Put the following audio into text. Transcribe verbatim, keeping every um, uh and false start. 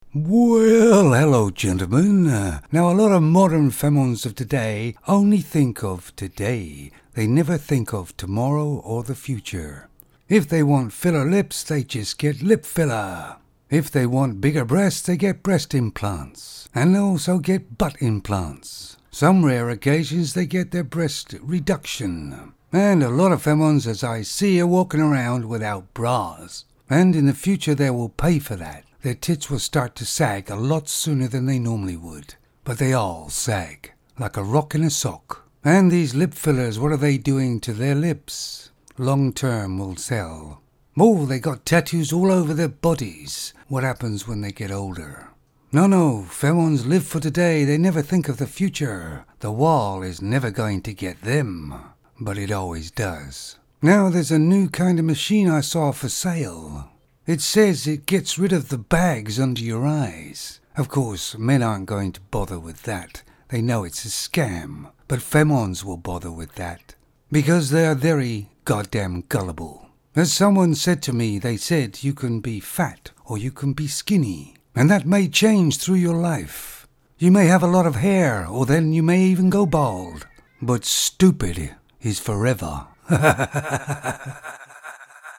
Well, hello, gentlemen. Uh, now, a lot of modern femons of today only think of today. They never think of tomorrow or the future. If they want filler lips, they just get lip filler. If they want bigger breasts, they get breast implants. And they also get butt implants. Some rare occasions, they get their breast reduction. And a lot of femons, as I see, are walking around without bras. And in the future, they will pay for that. Their tits will start to sag a lot sooner than they normally would. But they all sag, like a rock in a sock. And these lip fillers, what are they doing to their lips? Long term will sell. Oh, they got tattoos all over their bodies. What happens when they get older? No, no, femons live for today. They never think of the future. The wall is never going to get them. But it always does. Now there's a new kind of machine I saw for sale. It says it gets rid of the bags under your eyes. Of course, men aren't going to bother with that. They know it's a scam. But femons will bother with that. Because they are very goddamn gullible. As someone said to me, they said you can be fat or you can be skinny. And that may change through your life. You may have a lot of hair or then you may even go bald. But stupid is forever.